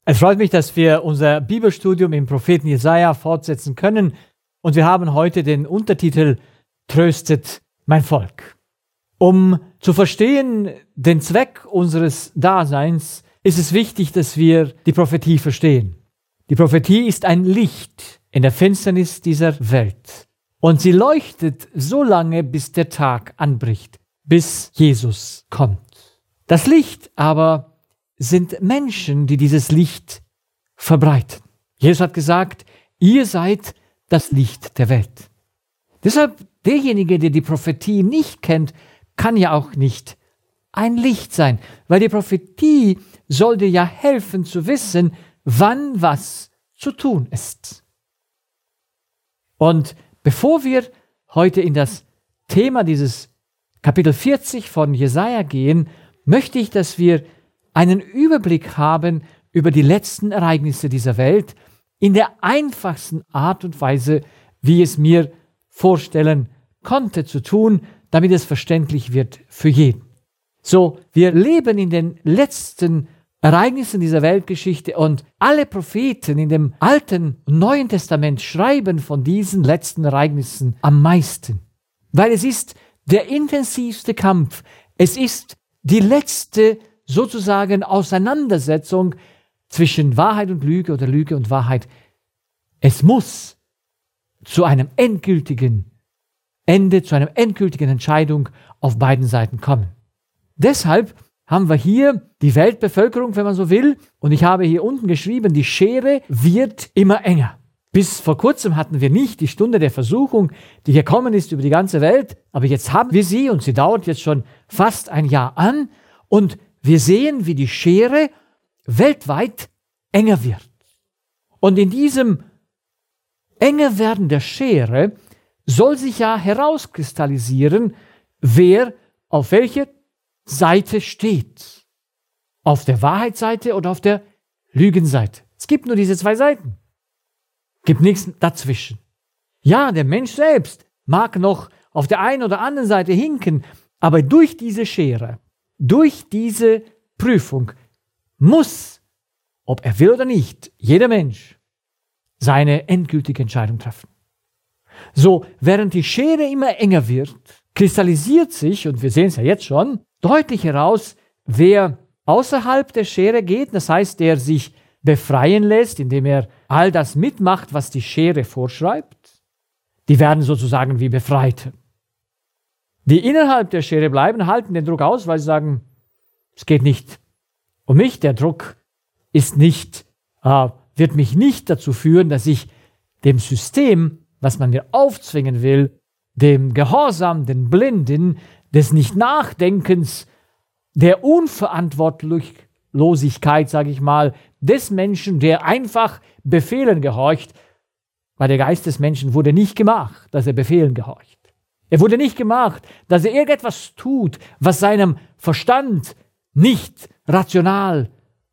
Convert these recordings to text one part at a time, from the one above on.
Es freut mich, dass wir unser Bibelstudium im Propheten Jesaja fortsetzen können und wir haben heute den Untertitel Tröstet mein Volk. Um zu verstehen den Zweck unseres Daseins, ist es wichtig, dass wir die Prophetie verstehen. Die Prophetie ist ein Licht in der Finsternis dieser Welt und sie leuchtet so lange, bis der Tag anbricht, bis Jesus kommt. Das Licht aber sind Menschen, die dieses Licht verbreiten. Jesus hat gesagt, ihr seid das Licht der Welt. Deshalb, derjenige, der die Prophetie nicht kennt, kann ja auch nicht ein Licht sein, weil die Prophetie soll dir ja helfen zu wissen, wann was zu tun ist. Und bevor wir heute in das Thema dieses Kapitel 40 von Jesaja gehen, möchte ich, dass wir einen Überblick haben über die letzten Ereignisse dieser Welt in der einfachsten Art und Weise, wie es mir vorstellen konnte zu tun, damit es verständlich wird für jeden. So, wir leben in den letzten Ereignissen dieser Weltgeschichte und alle Propheten in dem Alten und Neuen Testament schreiben von diesen letzten Ereignissen am meisten, weil es ist der intensivste Kampf, es ist die letzte sozusagen Auseinandersetzung zwischen Wahrheit und Lüge oder Lüge und Wahrheit. Es muss zu einem endgültigen Ende, zu einer endgültigen Entscheidung auf beiden Seiten kommen. Deshalb haben wir hier die Weltbevölkerung, wenn man so will, und ich habe hier unten geschrieben, die Schere wird immer enger. Bis vor kurzem hatten wir nicht die Stunde der Versuchung, die gekommen ist über die ganze Welt, aber jetzt haben wir sie und sie dauert jetzt schon fast ein Jahr an und wir sehen, wie die Schere weltweit enger wird. Und in diesem enger werden der Schere soll sich ja herauskristallisieren, wer auf welcher Seite steht. Auf der Wahrheitsseite oder auf der Lügenseite. Es gibt nur diese zwei Seiten. Es gibt nichts dazwischen. Ja, der Mensch selbst mag noch auf der einen oder anderen Seite hinken, aber durch diese Schere, durch diese Prüfung muss, ob er will oder nicht, jeder Mensch seine endgültige Entscheidung treffen. So, während die Schere immer enger wird, kristallisiert sich, und wir sehen es ja jetzt schon, deutlich heraus, wer außerhalb der Schere geht, das heißt, der sich befreien lässt, indem er all das mitmacht, was die Schere vorschreibt, die werden sozusagen wie Befreite. Die innerhalb der Schere bleiben, halten den Druck aus, weil sie sagen, es geht nicht um mich, der Druck ist nicht, wird mich nicht dazu führen, dass ich dem System, was man mir aufzwingen will, dem Gehorsam, den Blinden, des Nicht-Nachdenkens, der Unverantwortlichkeit, sage ich mal, des Menschen, der einfach Befehlen gehorcht, weil der Geist des Menschen wurde nicht gemacht, dass er Befehlen gehorcht. Er wurde nicht gemacht, dass er irgendetwas tut, was seinem Verstand nicht rational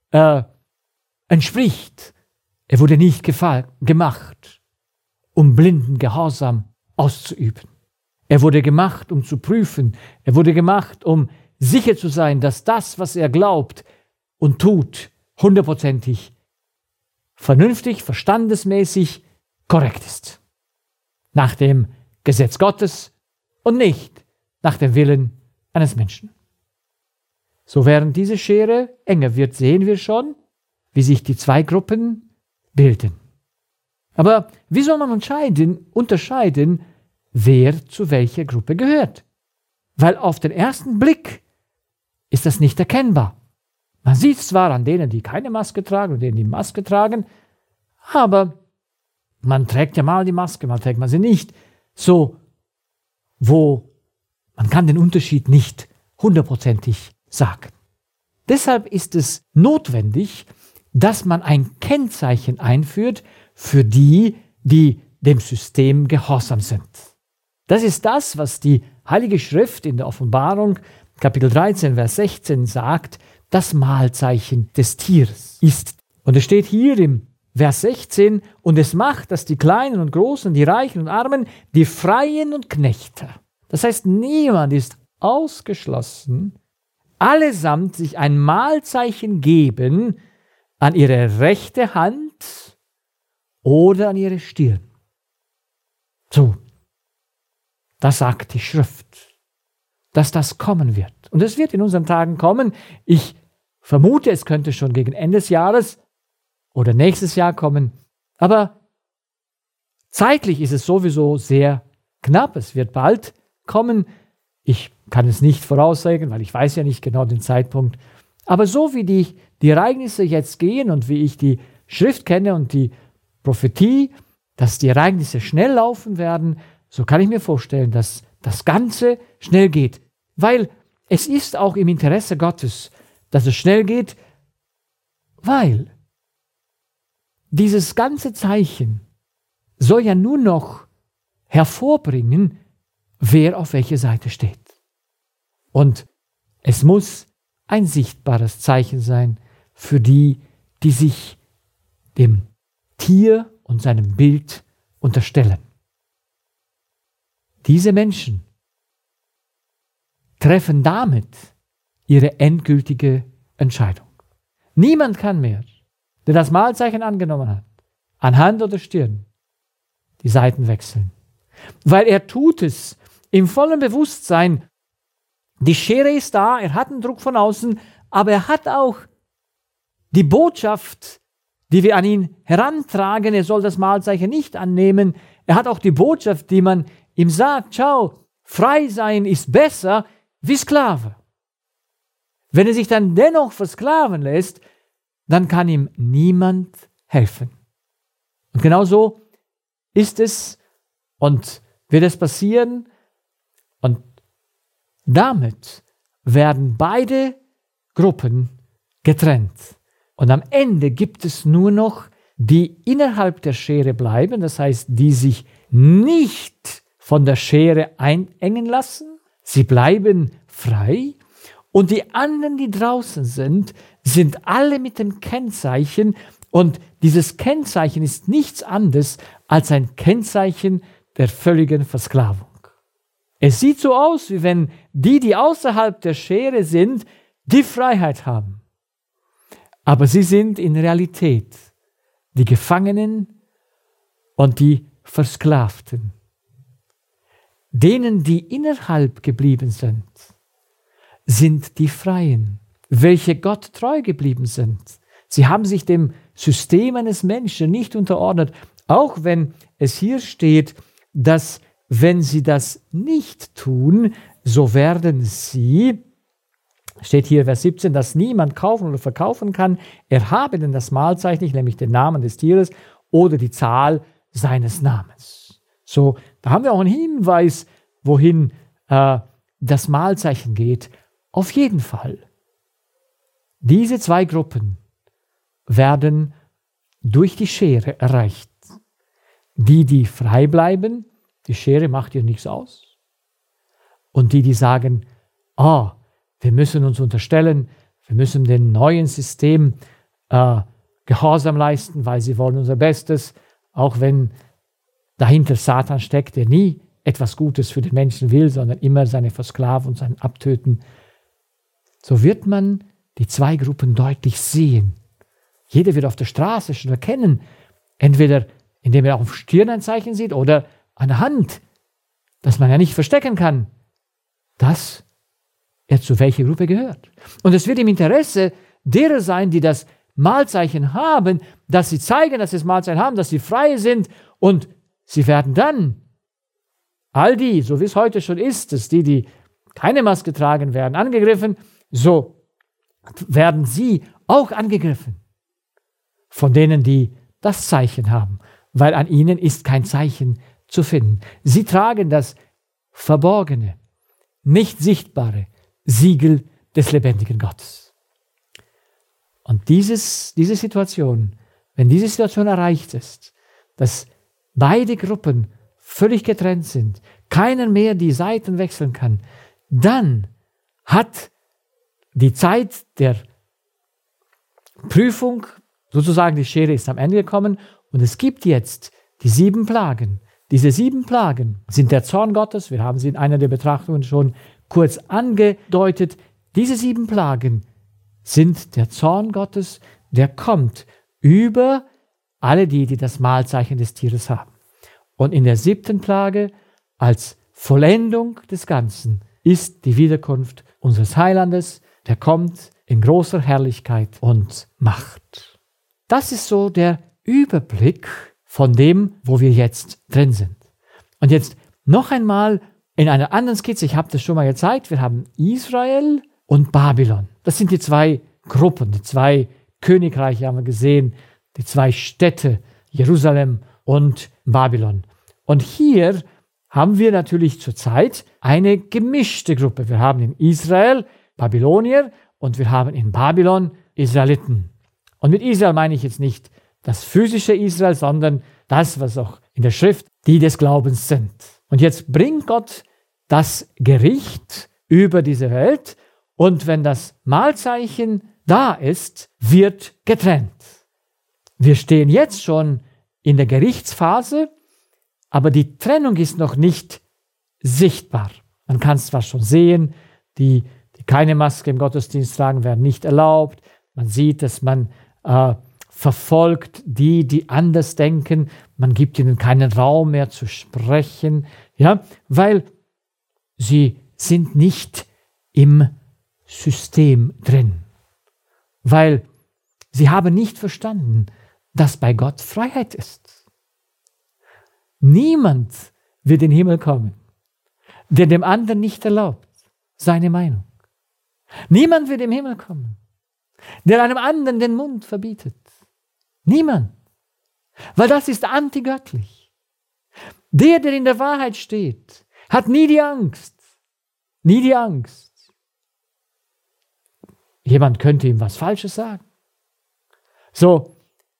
entspricht. Er wurde nicht gemacht, um blinden Gehorsam auszuüben. Er wurde gemacht, um zu prüfen. Er wurde gemacht, um sicher zu sein, dass das, was er glaubt und tut, hundertprozentig vernünftig, verstandesmäßig korrekt ist. Nach dem Gesetz Gottes und nicht nach dem Willen eines Menschen. So während diese Schere enger wird, sehen wir schon, wie sich die zwei Gruppen bilden. Aber wie soll man unterscheiden, wer zu welcher Gruppe gehört? Weil auf den ersten Blick ist das nicht erkennbar. Man sieht es zwar an denen, die keine Maske tragen und denen, die Maske tragen, aber man trägt ja mal die Maske, mal trägt man sie nicht. So, wo man kann den Unterschied nicht hundertprozentig sagen. Deshalb ist es notwendig, dass man ein Kennzeichen einführt für die, die dem System gehorsam sind. Das ist das, was die Heilige Schrift in der Offenbarung, Kapitel 13, Vers 16 sagt, das Mahlzeichen des Tieres ist. Und es steht hier im Vers 16, und es macht, dass die Kleinen und Großen, die Reichen und Armen, die Freien und Knechte, das heißt, niemand ist ausgeschlossen, allesamt sich ein Mahlzeichen geben an ihre rechte Hand oder an ihre Stirn. So, das sagt die Schrift, dass das kommen wird. Und es wird in unseren Tagen kommen. Ich vermute, es könnte schon gegen Ende des Jahres oder nächstes Jahr kommen. Aber zeitlich ist es sowieso sehr knapp. Es wird bald kommen. Ich kann es nicht voraussagen, weil ich weiß ja nicht genau den Zeitpunkt. Aber so wie die Ereignisse jetzt gehen und wie ich die Schrift kenne und die Prophetie, dass die Ereignisse schnell laufen werden, so kann ich mir vorstellen, dass das Ganze schnell geht. Weil es ist auch im Interesse Gottes, dass es schnell geht, weil dieses ganze Zeichen soll ja nur noch hervorbringen, wer auf welcher Seite steht. Und es muss ein sichtbares Zeichen sein für die, die sich dem Tier und seinem Bild unterstellen. Diese Menschen treffen damit ihre endgültige Entscheidung. Niemand kann mehr, der das Mahlzeichen angenommen hat, an Hand oder Stirn, die Seiten wechseln. Weil er tut es im vollen Bewusstsein, die Schere ist da, er hat einen Druck von außen, aber er hat auch die Botschaft, die wir an ihn herantragen, er soll das Mahlzeichen nicht annehmen. Er hat auch die Botschaft, die man ihm sagt, schau, frei sein ist besser wie Sklave. Wenn er sich dann dennoch versklaven lässt, dann kann ihm niemand helfen. Und genau so ist es und wird es passieren. Und damit werden beide Gruppen getrennt. Und am Ende gibt es nur noch die innerhalb der Schere bleiben, das heißt, die sich nicht von der Schere einengen lassen. Sie bleiben frei. Und die anderen, die draußen sind, sind alle mit dem Kennzeichen. Und dieses Kennzeichen ist nichts anderes als ein Kennzeichen der völligen Versklavung. Es sieht so aus, wie wenn die außerhalb der Schere sind, die Freiheit haben. Aber sie sind in Realität die Gefangenen und die Versklavten. Denen, die innerhalb geblieben sind, sind die Freien, welche Gott treu geblieben sind. Sie haben sich dem System eines Menschen nicht unterordnet, auch wenn es hier steht, dass wenn sie das nicht tun, so werden sie, steht hier Vers 17, dass niemand kaufen oder verkaufen kann, erhabenen das Mahlzeichen nicht, nämlich den Namen des Tieres oder die Zahl seines Namens. So, da haben wir auch einen Hinweis, wohin das Mahlzeichen geht. Auf jeden Fall. Diese zwei Gruppen werden durch die Schere erreicht. Die frei bleiben, die Schere macht ihr nichts aus. Und die sagen, wir müssen uns unterstellen, wir müssen dem neuen System Gehorsam leisten, weil sie wollen unser Bestes, auch wenn dahinter Satan steckt, der nie etwas Gutes für den Menschen will, sondern immer seine Versklaven und sein Abtöten. So wird man die zwei Gruppen deutlich sehen. Jeder wird auf der Straße schon erkennen, entweder indem er auf Stirn ein Zeichen sieht oder an der Hand, das man ja nicht verstecken kann, dass er zu welcher Gruppe gehört. Und es wird im Interesse derer sein, die das Mahlzeichen haben, dass sie zeigen, dass sie das Mahlzeichen haben, dass sie frei sind und sie werden dann all die, so wie es heute schon ist, dass die keine Maske tragen, werden angegriffen, so werden sie auch angegriffen von denen, die das Zeichen haben, weil an ihnen ist kein Zeichen zu finden. Sie tragen das verborgene, nicht sichtbare Siegel des lebendigen Gottes. Und diese Situation, wenn diese Situation erreicht ist, dass beide Gruppen völlig getrennt sind, keiner mehr die Seiten wechseln kann, dann hat die Zeit der Prüfung, sozusagen die Schere ist am Ende gekommen und es gibt jetzt die 7 Plagen. Diese 7 Plagen sind der Zorn Gottes, wir haben sie in einer der Betrachtungen schon kurz angedeutet. Diese 7 Plagen sind der Zorn Gottes, der kommt über alle die das Mahlzeichen des Tieres haben. Und in der 7. Plage, als Vollendung des Ganzen, ist die Wiederkunft unseres Heilandes, der kommt in großer Herrlichkeit und Macht. Das ist so der Überblick von dem, wo wir jetzt drin sind. Und jetzt noch einmal in einer anderen Skizze, ich habe das schon mal gezeigt, wir haben Israel und Babylon. Das sind die zwei Gruppen, die zwei Königreiche haben wir gesehen, die zwei Städte, Jerusalem und Babylon. Und hier haben wir natürlich zurzeit eine gemischte Gruppe. Wir haben in Israel Babylonier und wir haben in Babylon Israeliten. Und mit Israel meine ich jetzt nicht das physische Israel, sondern das, was auch in der Schrift die des Glaubens sind. Und jetzt bringt Gott das Gericht über diese Welt und wenn das Mahlzeichen da ist, wird getrennt. Wir stehen jetzt schon in der Gerichtsphase, aber die Trennung ist noch nicht sichtbar. Man kann es zwar schon sehen, die keine Maske im Gottesdienst tragen, werden nicht erlaubt. Man sieht, dass man verfolgt die anders denken. Man gibt ihnen keinen Raum mehr zu sprechen, ja, weil sie sind nicht im System drin. Weil sie haben nicht verstanden, dass bei Gott Freiheit ist. Niemand wird in den Himmel kommen, der dem anderen nicht erlaubt, seine Meinung. Niemand wird im Himmel kommen, der einem anderen den Mund verbietet. Niemand. Weil das ist antigöttlich. Der in der Wahrheit steht, hat nie die Angst. Nie die Angst. Jemand könnte ihm was Falsches sagen. So,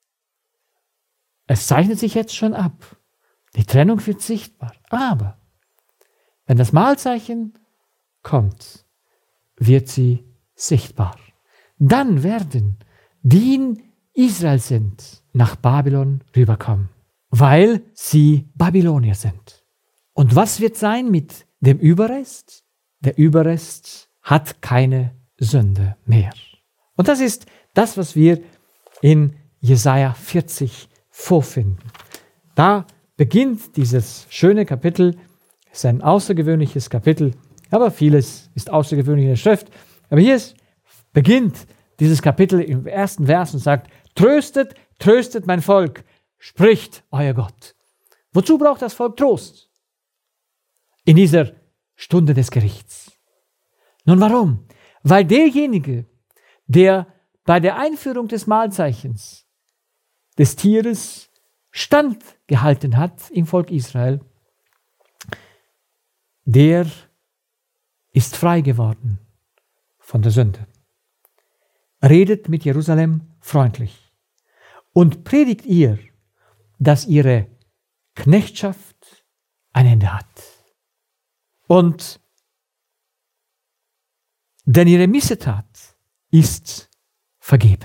es zeichnet sich jetzt schon ab. Die Trennung wird sichtbar. Aber wenn das Mahlzeichen kommt, wird sie sichtbar. Dann werden die in Israel sind, nach Babylon rüberkommen, weil sie Babylonier sind. Und was wird sein mit dem Überrest? Der Überrest hat keine Sünde mehr. Und das ist das, was wir in Jesaja 40 vorfinden. Da beginnt dieses schöne Kapitel. Es ist ein außergewöhnliches Kapitel, aber vieles ist außergewöhnlich in der Schrift. Aber hier beginnt dieses Kapitel im ersten Vers und sagt, tröstet, tröstet mein Volk, spricht euer Gott. Wozu braucht das Volk Trost? In dieser Stunde des Gerichts. Nun warum? Weil derjenige, der bei der Einführung des Mahlzeichens des Tieres standgehalten hat im Volk Israel, der ist frei geworden von der Sünde. Redet mit Jerusalem freundlich und predigt ihr, dass ihre Knechtschaft ein Ende hat. Und denn ihre Missetat ist vergeben.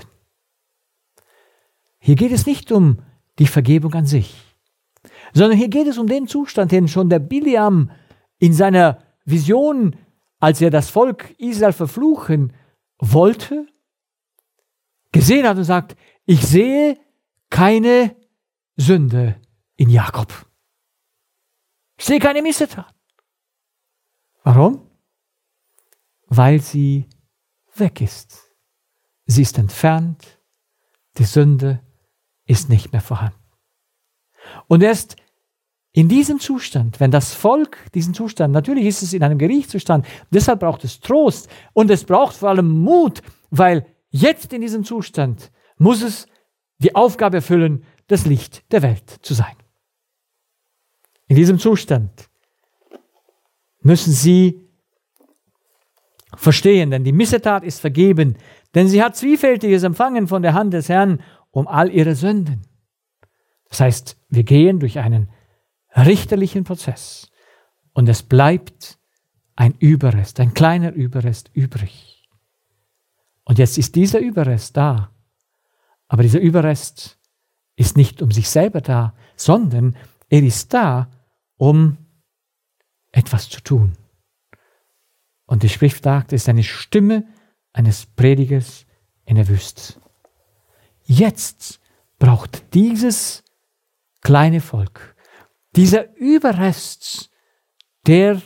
Hier geht es nicht um die Vergebung an sich, sondern hier geht es um den Zustand, den schon der Bileam in seiner Vision, als er das Volk Israel verfluchen wollte, gesehen hat und sagt, ich sehe keine Sünde in Jakob. Ich sehe keine Missetat. Warum? Weil sie weg ist. Sie ist entfernt, die Sünde ist nicht mehr vorhanden. Und erst in diesem Zustand, wenn das Volk diesen Zustand, natürlich ist es in einem Gerichtszustand, deshalb braucht es Trost und es braucht vor allem Mut, weil jetzt in diesem Zustand muss es die Aufgabe erfüllen, das Licht der Welt zu sein. In diesem Zustand müssen sie verstehen, denn die Missetat ist vergeben, denn sie hat Zwiefältiges empfangen von der Hand des Herrn um all ihre Sünden. Das heißt, wir gehen durch einen richterlichen Prozess und es bleibt ein Überrest, ein kleiner Überrest übrig. Und jetzt ist dieser Überrest da, aber dieser Überrest ist nicht um sich selber da, sondern er ist da, um etwas zu tun. Und die Schrift sagt, es ist eine Stimme eines Predigers in der Wüste. Jetzt braucht dieses kleine Volk, dieser Überrest der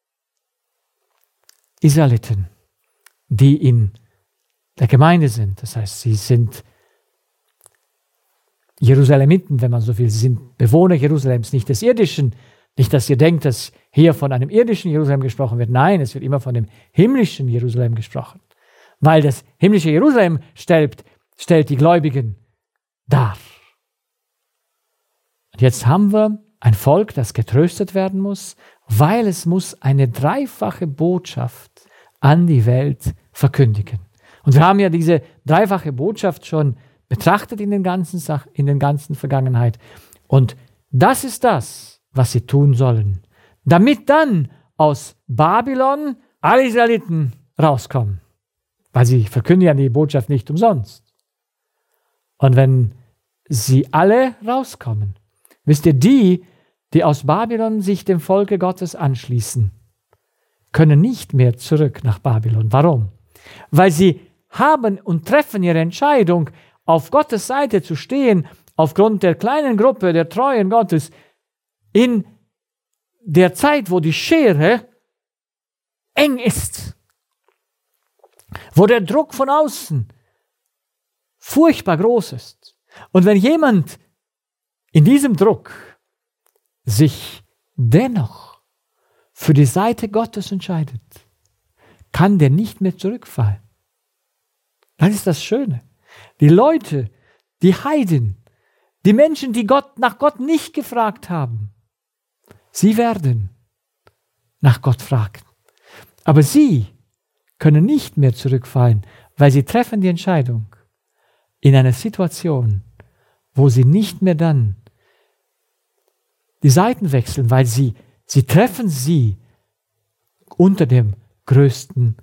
Israeliten, die in der Gemeinde sind, das heißt, sie sind Jerusalemiten, wenn man so will, sie sind Bewohner Jerusalems, nicht des irdischen, nicht, dass ihr denkt, dass hier von einem irdischen Jerusalem gesprochen wird. Nein, es wird immer von dem himmlischen Jerusalem gesprochen, weil das himmlische Jerusalem stellt die Gläubigen dar. Und jetzt haben wir ein Volk, das getröstet werden muss, weil es muss eine dreifache Botschaft an die Welt verkündigen. Und wir haben ja diese dreifache Botschaft schon betrachtet in den ganzen Vergangenheit. Und das ist das, was sie tun sollen, damit dann aus Babylon alle Israeliten rauskommen. Weil sie verkündigen die Botschaft nicht umsonst. Und wenn sie alle rauskommen, wisst ihr, die aus Babylon sich dem Volke Gottes anschließen, können nicht mehr zurück nach Babylon. Warum? Weil sie haben und treffen ihre Entscheidung, auf Gottes Seite zu stehen, aufgrund der kleinen Gruppe der Treuen Gottes, in der Zeit, wo die Schere eng ist, wo der Druck von außen furchtbar groß ist. Und wenn jemand in diesem Druck sich dennoch für die Seite Gottes entscheidet, kann der nicht mehr zurückfallen. Das ist das Schöne. Die Leute, die Heiden, die Menschen, die nach Gott nicht gefragt haben, sie werden nach Gott fragen. Aber sie können nicht mehr zurückfallen, weil sie treffen die Entscheidung in einer Situation, wo sie nicht mehr dann die Seiten wechseln, weil sie treffen sie unter dem größten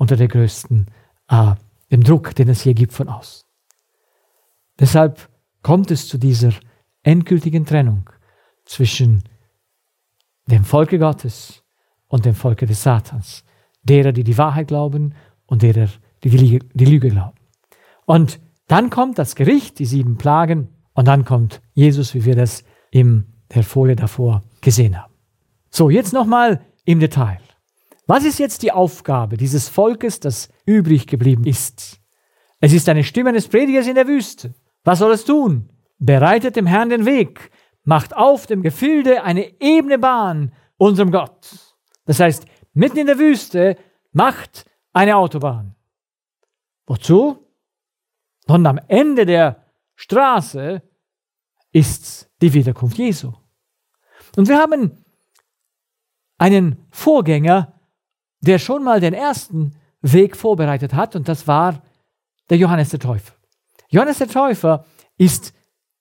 dem Druck, den es hier gibt von außen. Deshalb kommt es zu dieser endgültigen Trennung zwischen dem Volke Gottes und dem Volke des Satans. Derer, die die Wahrheit glauben und derer, die die Lüge glauben. Und dann kommt das Gericht, die 7 Plagen, und dann kommt Jesus, wie wir das in der Folie davor gesehen haben. So, jetzt nochmal im Detail. Was ist jetzt die Aufgabe dieses Volkes, das übrig geblieben ist? Es ist eine Stimme des Predigers in der Wüste. Was soll es tun? Bereitet dem Herrn den Weg, macht auf dem Gefilde eine ebene Bahn unserem Gott. Das heißt, mitten in der Wüste macht eine Autobahn. Wozu? Und am Ende der Straße ist die Wiederkunft Jesu. Und wir haben einen Vorgänger, der schon mal den ersten Weg vorbereitet hat, und das war der Johannes der Täufer. Johannes der Täufer ist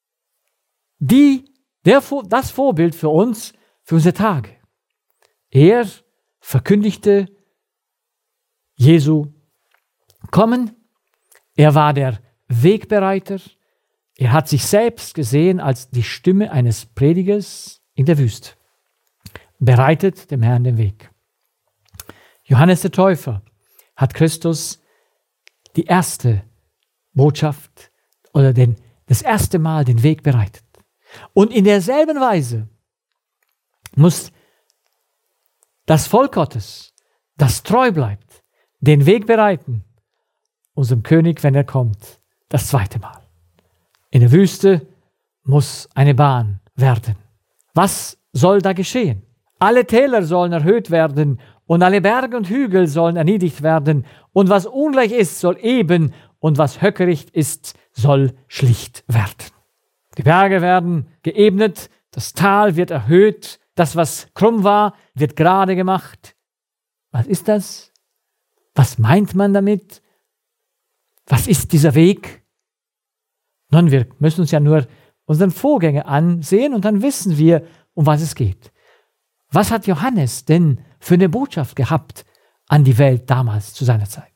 das Vorbild für uns, für unsere Tage. Er verkündigte Jesu Kommen, er war der Wegbereiter, er hat sich selbst gesehen als die Stimme eines Predigers in der Wüste. Bereitet dem Herrn den Weg. Johannes der Täufer hat Christus die erste Botschaft oder das erste Mal den Weg bereitet. Und in derselben Weise muss das Volk Gottes, das treu bleibt, den Weg bereiten, unserem König, wenn er kommt, das zweite Mal. In der Wüste muss eine Bahn werden. Was soll da geschehen? Alle Täler sollen erhöht werden und alle Berge und Hügel sollen erniedrigt werden, und was ungleich ist, soll eben, und was höckericht ist, soll schlicht werden. Die Berge werden geebnet, das Tal wird erhöht, das, was krumm war, wird gerade gemacht. Was ist das? Was meint man damit? Was ist dieser Weg? Nun, wir müssen uns ja nur unseren Vorgänger ansehen und dann wissen wir, um was es geht. Was hat Johannes denn für eine Botschaft gehabt an die Welt damals zu seiner Zeit?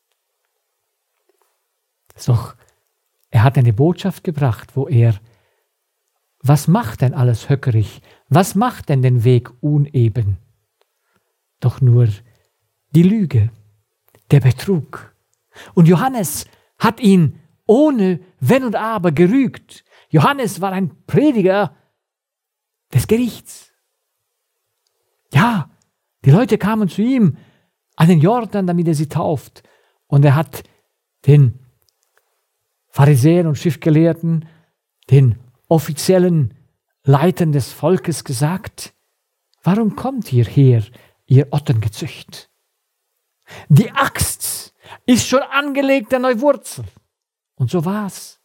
Doch er hat eine Botschaft gebracht, was macht denn alles höckerig? Was macht denn den Weg uneben? Doch nur die Lüge, der Betrug. Und Johannes hat ihn ohne Wenn und Aber gerügt. Johannes war ein Prediger des Gerichts. Ja, die Leute kamen zu ihm an den Jordan, damit er sie tauft. Und er hat den Pharisäern und Schriftgelehrten, den offiziellen Leitern des Volkes gesagt: Warum kommt ihr her, ihr Otterngezücht? Die Axt ist schon angelegt an eure Wurzel. Und so war's.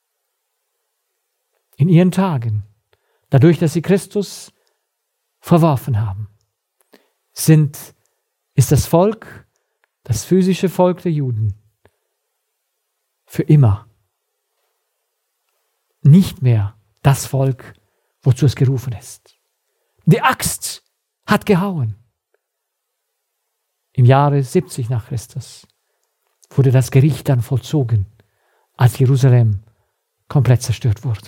In ihren Tagen, dadurch, dass sie Christus verworfen haben, ist das Volk, das physische Volk der Juden, für immer nicht mehr das Volk, wozu es gerufen ist. Die Axt hat gehauen. Im Jahre 70 nach Christus wurde das Gericht dann vollzogen, als Jerusalem komplett zerstört wurde.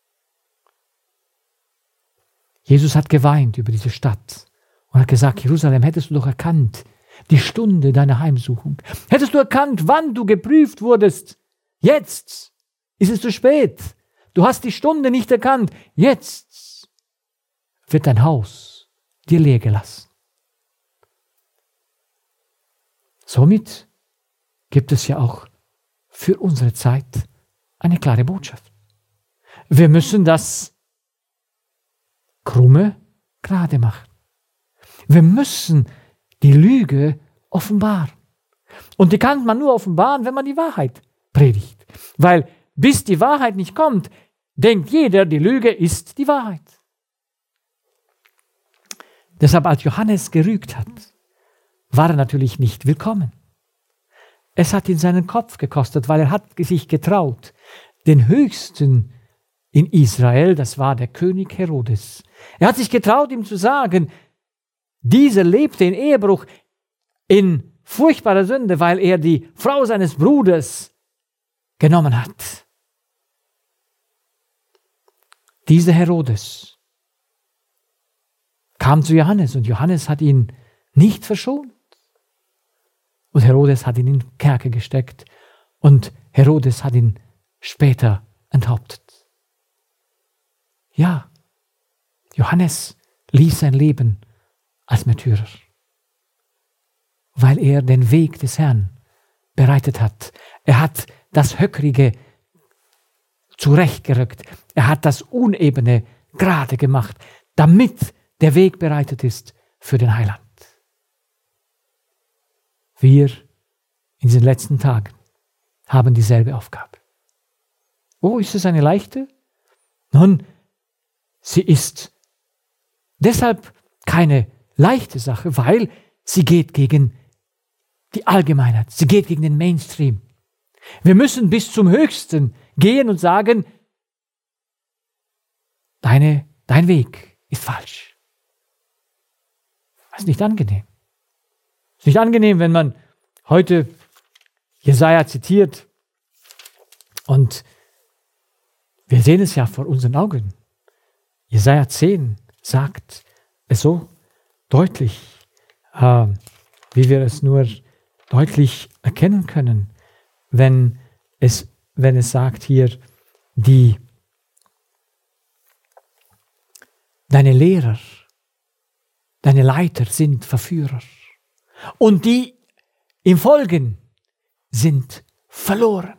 Jesus hat geweint über diese Stadt und hat gesagt: Jerusalem, hättest du doch erkannt, die Stunde deiner Heimsuchung. Hättest du erkannt, wann du geprüft wurdest. Jetzt ist es zu spät. Du hast die Stunde nicht erkannt. Jetzt wird dein Haus dir leer gelassen. Somit gibt es ja auch für unsere Zeit eine klare Botschaft. Wir müssen das Krumme gerade machen. Wir müssen die Lüge offenbaren. Und die kann man nur offenbaren, wenn man die Wahrheit predigt. Weil bis die Wahrheit nicht kommt, denkt jeder, die Lüge ist die Wahrheit. Deshalb, als Johannes gerügt hat, war er natürlich nicht willkommen. Es hat ihn seinen Kopf gekostet, weil er hat sich getraut, den Höchsten in Israel, das war der König Herodes. Er hat sich getraut, ihm zu sagen, dieser lebte in Ehebruch, in furchtbarer Sünde, weil er die Frau seines Bruders genommen hat. Dieser Herodes kam zu Johannes und Johannes hat ihn nicht verschont. Und Herodes hat ihn in den Kerker gesteckt und Herodes hat ihn später enthauptet. Ja, Johannes ließ sein Leben als Märtyrer, weil er den Weg des Herrn bereitet hat. Er hat das Höckrige zurechtgerückt. Er hat das Unebene gerade gemacht, damit der Weg bereitet ist für den Heiland. Wir in diesen letzten Tagen haben dieselbe Aufgabe. Oh, ist es eine leichte? Nun, sie ist deshalb keine leichte Sache, weil sie geht gegen die Allgemeinheit, sie geht gegen den Mainstream. Wir müssen bis zum Höchsten gehen und sagen, dein Weg ist falsch. Das ist nicht angenehm. Es ist nicht angenehm, wenn man heute Jesaja zitiert und wir sehen es ja vor unseren Augen. Jesaja 10 sagt es so deutlich, wie wir es nur deutlich erkennen können, wenn es sagt hier, deine Lehrer, deine Leiter sind Verführer und die im Folgen sind verloren.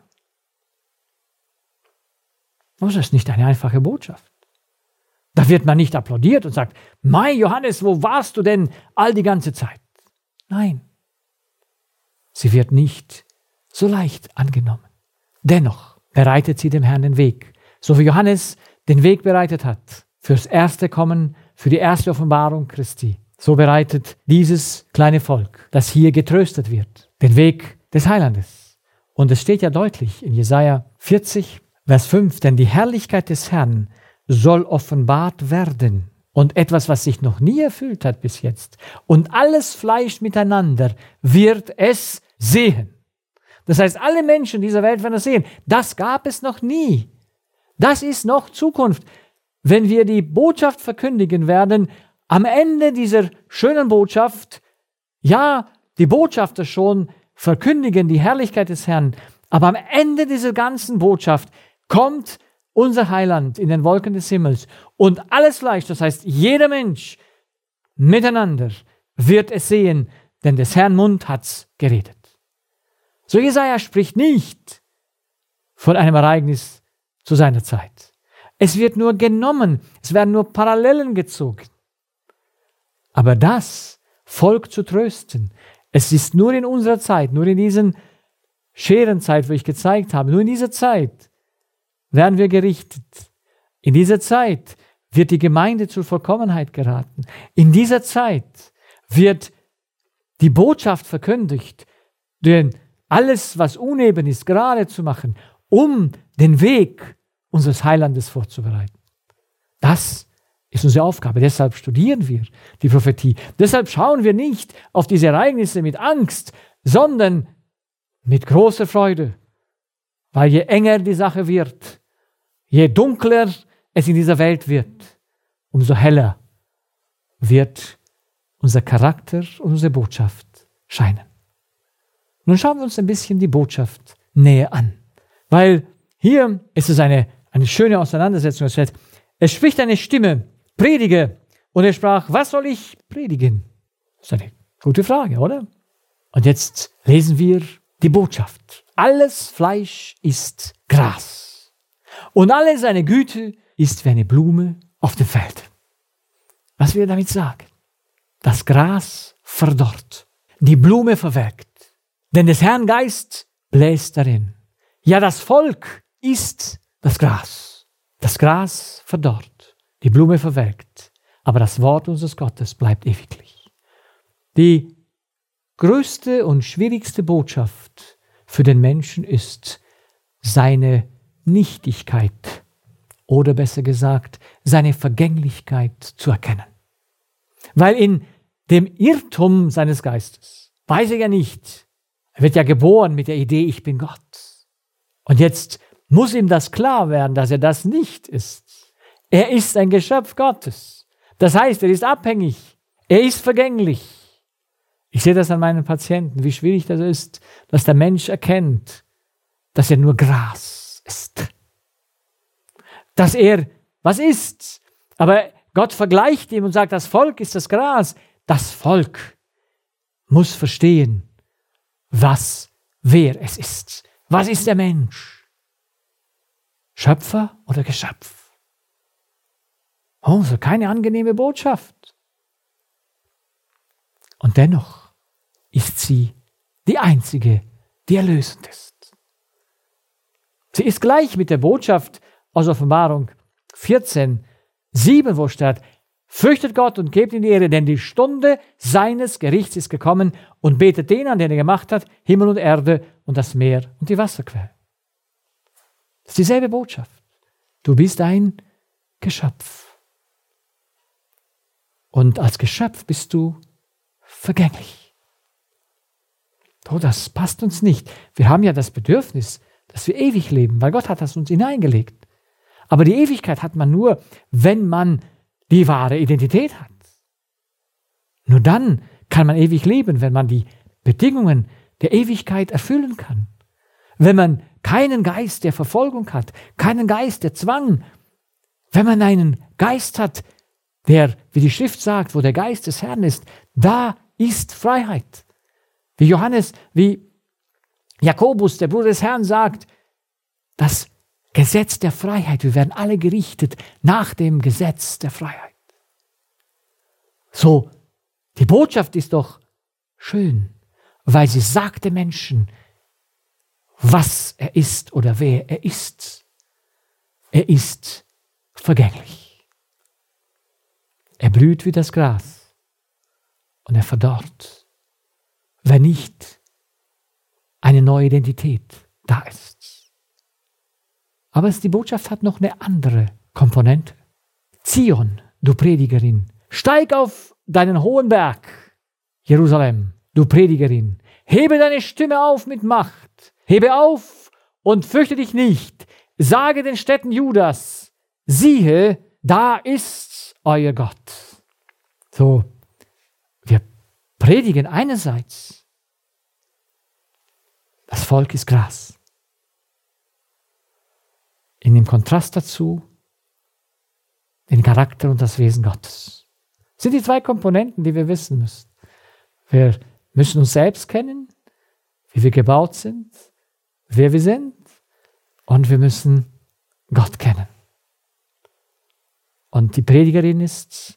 Das ist nicht eine einfache Botschaft. Da wird man nicht applaudiert und sagt, Mei Johannes, wo warst du denn all die ganze Zeit? Nein, sie wird nicht so leicht angenommen. Dennoch bereitet sie dem Herrn den Weg, so wie Johannes den Weg bereitet hat fürs erste Kommen, für die erste Offenbarung Christi. So bereitet dieses kleine Volk, das hier getröstet wird, den Weg des Heilandes. Und es steht ja deutlich in Jesaja 40, Vers 5, denn die Herrlichkeit des Herrn soll offenbart werden und etwas, was sich noch nie erfüllt hat bis jetzt. Und alles Fleisch miteinander wird es sehen. Das heißt, alle Menschen dieser Welt werden es sehen. Das gab es noch nie. Das ist noch Zukunft. Wenn wir die Botschaft verkündigen werden, am Ende dieser schönen Botschaft, ja, die Botschafter schon verkündigen die Herrlichkeit des Herrn, Aber am Ende dieser ganzen Botschaft kommt unser Heiland in den Wolken des Himmels und alles Fleisch, das heißt jeder Mensch miteinander, wird es sehen, denn des Herrn Mund hat's geredet. So Jesaja spricht nicht von einem Ereignis zu seiner Zeit. Es wird nur genommen, es werden nur Parallelen gezogen. Aber das Volk zu trösten, es ist nur in unserer Zeit, nur in diesen Scherenzeit, wo ich gezeigt habe, nur in dieser Zeit werden wir gerichtet. In dieser Zeit wird die Gemeinde zur Vollkommenheit geraten. In dieser Zeit wird die Botschaft verkündigt, denn alles, was uneben ist, gerade zu machen, um den Weg unseres Heilandes vorzubereiten. Das ist unsere Aufgabe. Deshalb studieren wir die Prophetie. Deshalb schauen wir nicht auf diese Ereignisse mit Angst, sondern mit großer Freude. Weil je enger die Sache wird, je dunkler es in dieser Welt wird, umso heller wird unser Charakter und unsere Botschaft scheinen. Nun schauen wir uns ein bisschen die Botschaft näher an. Weil hier ist es eine schöne Auseinandersetzung. Es spricht eine Stimme, predige. Und er sprach, was soll ich predigen? Das ist eine gute Frage, oder? Und jetzt lesen wir die Botschaft. Alles Fleisch ist Gras. Und alle seine Güte ist wie eine Blume auf dem Feld. Was will er damit sagen? Das Gras verdorrt, die Blume verwelkt. Denn des Herrn Geist bläst darin. Ja, das Volk ist das Gras. Das Gras verdorrt, die Blume verwelkt, aber das Wort unseres Gottes bleibt ewiglich. Die größte und schwierigste Botschaft für den Menschen ist seine Nichtigkeit oder besser gesagt, seine Vergänglichkeit zu erkennen. Weil in dem Irrtum seines Geistes weiß er ja nicht, er wird ja geboren mit der Idee, ich bin Gott. Und jetzt muss ihm das klar werden, dass er das nicht ist. Er ist ein Geschöpf Gottes. Das heißt, er ist abhängig. Er ist vergänglich. Ich sehe das an meinen Patienten, wie schwierig das ist, dass der Mensch erkennt, dass er nur Gras ist. Dass er was ist. Aber Gott vergleicht ihm und sagt, das Volk ist das Gras. Das Volk muss verstehen, wer es ist. Was ist der Mensch? Schöpfer oder Geschöpf? Oh, so keine angenehme Botschaft. Und dennoch ist sie die einzige, die erlösend ist. Sie ist gleich mit der Botschaft aus Offenbarung 14:7, wo steht, fürchtet Gott und gebt ihm die Ehre, denn die Stunde seines Gerichts ist gekommen und betet den an, den er gemacht hat, Himmel und Erde und das Meer und die Wasserquellen. Das ist dieselbe Botschaft. Du bist ein Geschöpf. Und als Geschöpf bist du vergänglich. Oh, das passt uns nicht. Wir haben ja das Bedürfnis, dass wir ewig leben, weil Gott hat das uns hineingelegt. Aber die Ewigkeit hat man nur, wenn man die wahre Identität hat. Nur dann kann man ewig leben, wenn man die Bedingungen der Ewigkeit erfüllen kann. Wenn man keinen Geist der Verfolgung hat, keinen Geist der Zwang, wenn man einen Geist hat, der, wie die Schrift sagt, wo der Geist des Herrn ist, da ist Freiheit. Wie Jakobus, der Bruder des Herrn, sagt, das Gesetz der Freiheit, wir werden alle gerichtet nach dem Gesetz der Freiheit. So, die Botschaft ist doch schön, weil sie sagt den Menschen, was er ist oder wer er ist. Er ist vergänglich. Er blüht wie das Gras und er verdorrt, wenn nicht eine neue Identität da ist. Aber die Botschaft hat noch eine andere Komponente. Zion, du Predigerin, steig auf deinen hohen Berg, Jerusalem, du Predigerin, hebe deine Stimme auf mit Macht, hebe auf und fürchte dich nicht, sage den Städten Judas, siehe, da ist euer Gott. So, wir predigen einerseits, das Volk ist Gras. in dem Kontrast dazu den Charakter und das Wesen Gottes. Das sind die zwei Komponenten, die wir wissen müssen. Wir müssen uns selbst kennen, wie wir gebaut sind, wer wir sind, und wir müssen Gott kennen. Und die Predigerin ist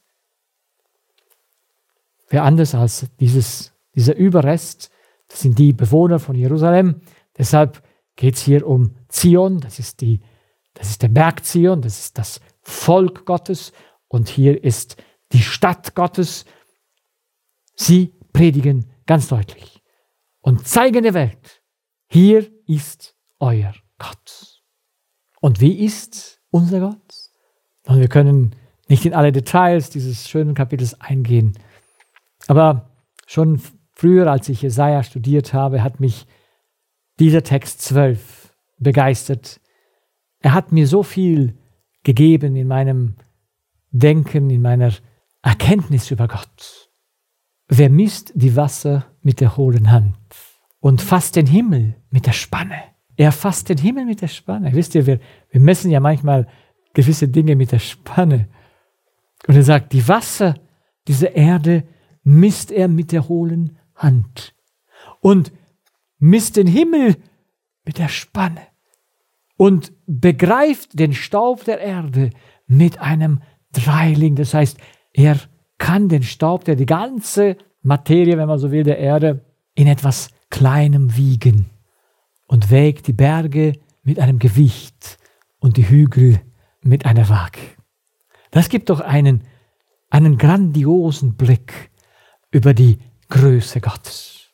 wer anders als dieser Überrest. Das sind die Bewohner von Jerusalem. Deshalb geht es hier um Zion. Das ist der Berg Zion. Das ist das Volk Gottes. Und hier ist die Stadt Gottes. Sie predigen ganz deutlich und zeigen der Welt, hier ist euer Gott. Und wie ist unser Gott? Und wir können nicht in alle Details dieses schönen Kapitels eingehen. Aber schon früher, als ich Jesaja studiert habe, hat mich dieser Text 12 begeistert. Er hat mir so viel gegeben in meinem Denken, in meiner Erkenntnis über Gott. Wer misst die Wasser mit der hohlen Hand und fasst den Himmel mit der Spanne? Er fasst den Himmel mit der Spanne. Wisst ihr, wir messen ja manchmal gewisse Dinge mit der Spanne. Und er sagt, die Wasser dieser Erde misst er mit der hohlen Hand und misst den Himmel mit der Spanne und begreift den Staub der Erde mit einem Dreiling. Das heißt, er kann den Staub, die ganze Materie, wenn man so will, der Erde in etwas Kleinem wiegen und wägt die Berge mit einem Gewicht und die Hügel mit einer Waage. Das gibt doch einen grandiosen Blick über die Größe Gottes.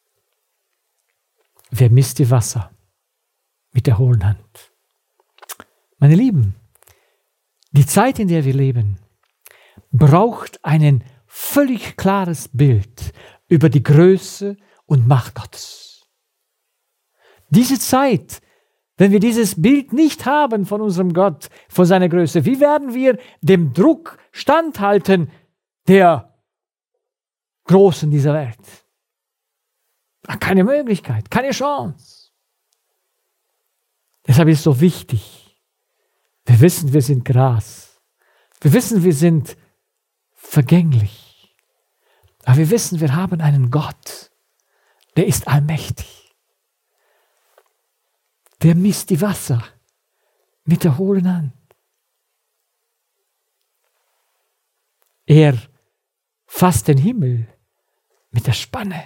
Wer misst die Wasser mit der hohlen Hand? Meine Lieben, die Zeit, in der wir leben, braucht ein völlig klares Bild über die Größe und Macht Gottes. Diese Zeit, wenn wir dieses Bild nicht haben von unserem Gott, von seiner Größe, wie werden wir dem Druck standhalten der Großen dieser Welt? Keine Möglichkeit, keine Chance. Deshalb ist es so wichtig. Wir wissen, wir sind Gras. Wir wissen, wir sind vergänglich. Aber wir wissen, wir haben einen Gott, der ist allmächtig. Der misst die Wasser mit der hohlen Hand. Er fasst den Himmel mit der Spanne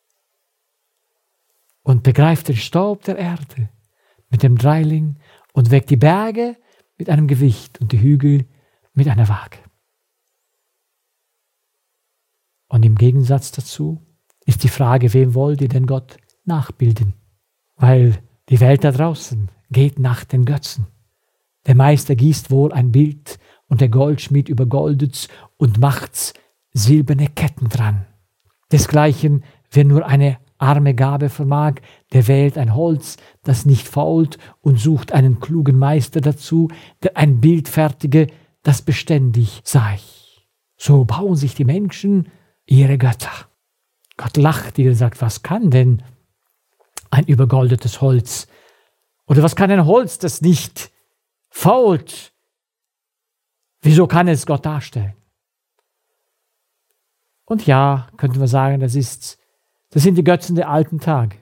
und begreift den Staub der Erde mit dem Dreiling und wägt die Berge mit einem Gewicht und die Hügel mit einer Waage. Und im Gegensatz dazu ist die Frage, wem wollt ihr denn Gott nachbilden? Weil die Welt da draußen geht nach den Götzen. Der Meister gießt wohl ein Bild und der Goldschmied übergoldet's und macht's silberne Ketten dran. Desgleichen, wer nur eine arme Gabe vermag, der wählt ein Holz, das nicht fault und sucht einen klugen Meister dazu, der ein Bild fertige, das beständig sei. So bauen sich die Menschen ihre Götter. Gott lacht ihr und sagt, was kann denn ein übergoldetes Holz? Oder was kann ein Holz, das nicht fault? Wieso kann es Gott darstellen? Und ja, könnte man sagen, das sind die Götzen der alten Tage.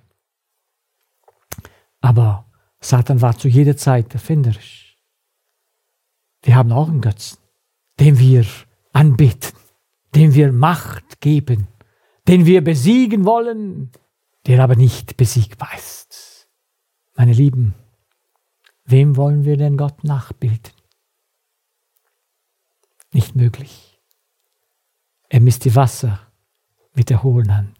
Aber Satan war zu jeder Zeit erfinderisch. Wir haben auch einen Götzen, den wir anbeten, dem wir Macht geben, den wir besiegen wollen, der aber nicht besiegbar ist. Meine Lieben, wem wollen wir denn Gott nachbilden? Nicht möglich. Er misst die Wasser mit der hohlen Hand.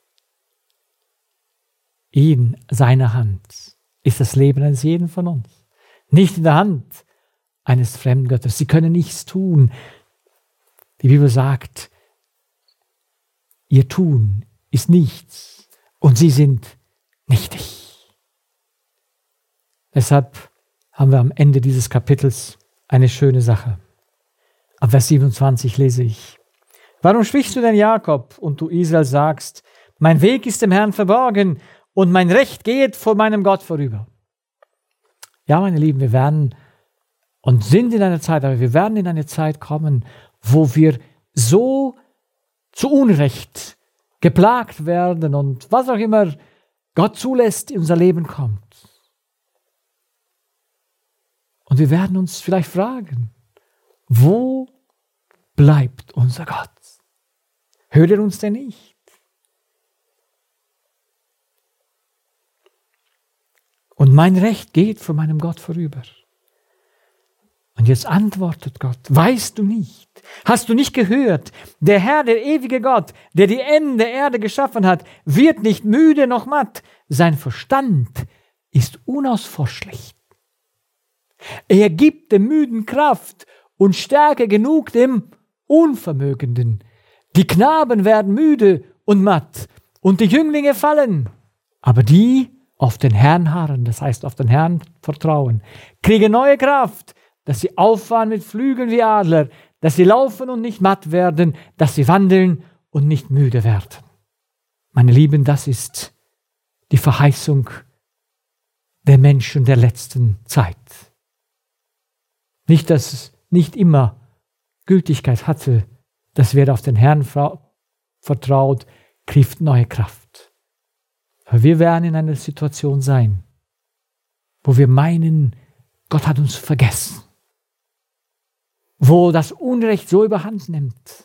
In seiner Hand ist das Leben eines jeden von uns. Nicht in der Hand eines fremden Gottes. Sie können nichts tun. Die Bibel sagt, ihr Tun ist nichts und sie sind nichtig. Deshalb haben wir am Ende dieses Kapitels eine schöne Sache. Ab Vers 27 lese ich: Warum sprichst du denn, Jakob, und du Israel sagst, mein Weg ist dem Herrn verborgen und mein Recht geht vor meinem Gott vorüber? Ja, meine Lieben, wir werden und sind in einer Zeit, aber wir werden in eine Zeit kommen, wo wir so zu Unrecht geplagt werden und was auch immer Gott zulässt, in unser Leben kommt. Und wir werden uns vielleicht fragen, wo bleibt unser Gott? Hört er uns denn nicht? Und mein Recht geht vor meinem Gott vorüber. Und jetzt antwortet Gott, weißt du nicht, hast du nicht gehört, der Herr, der ewige Gott, der die Enden der Erde geschaffen hat, wird nicht müde noch matt, sein Verstand ist unausforschlich. Er gibt dem Müden Kraft und Stärke genug dem Unvermögenden. Die Knaben werden müde und matt und die Jünglinge fallen, aber die auf den Herrn harren, das heißt auf den Herrn vertrauen, kriegen neue Kraft, dass sie auffahren mit Flügeln wie Adler, dass sie laufen und nicht matt werden, dass sie wandeln und nicht müde werden. Meine Lieben, das ist die Verheißung der Menschen der letzten Zeit. Nicht, dass es nicht immer Gültigkeit hatte, dass wer auf den Herrn vertraut, kriegt neue Kraft. Aber wir werden in einer Situation sein, wo wir meinen, Gott hat uns vergessen. Wo das Unrecht so überhand nimmt.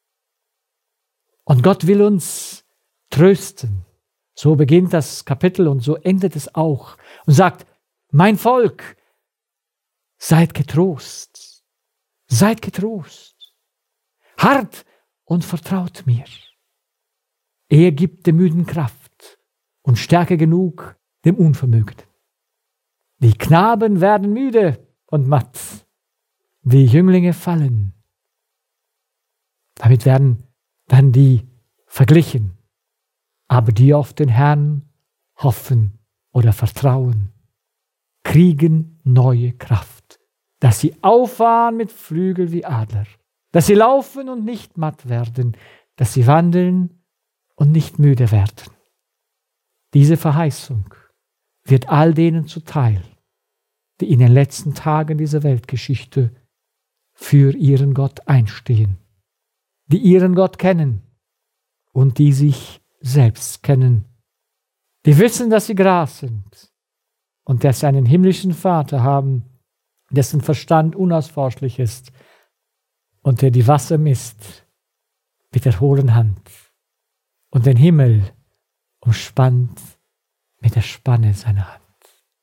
Und Gott will uns trösten. So beginnt das Kapitel und so endet es auch. Und sagt, mein Volk, seid getrost. Seid getrost. Hart und vertraut mir. Er gibt dem Müden Kraft und Stärke genug dem Unvermögenden. Die Knaben werden müde und matt. Die Jünglinge fallen. Damit werden dann die verglichen. Aber die auf den Herrn hoffen oder vertrauen, kriegen neue Kraft, dass sie auffahren mit Flügeln wie Adler, dass sie laufen und nicht matt werden, dass sie wandeln und nicht müde werden. Diese Verheißung wird all denen zuteil, die in den letzten Tagen dieser Weltgeschichte für ihren Gott einstehen, die ihren Gott kennen und die sich selbst kennen, die wissen, dass sie Gras sind und dass sie einen himmlischen Vater haben, dessen Verstand unausforschlich ist und der die Wasser misst mit der hohlen Hand und den Himmel umspannt mit der Spanne seiner Hand.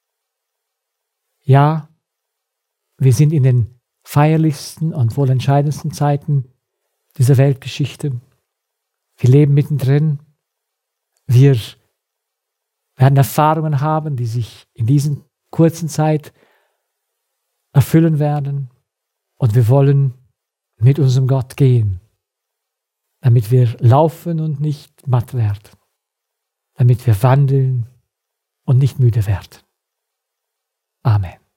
Ja, wir sind in den feierlichsten und wohl entscheidendsten Zeiten dieser Weltgeschichte. Wir leben mittendrin. Wir werden Erfahrungen haben, die sich in diesen kurzen Zeit erfüllen werden. Und wir wollen mit unserem Gott gehen, damit wir laufen und nicht matt werden, damit wir wandeln und nicht müde werden. Amen.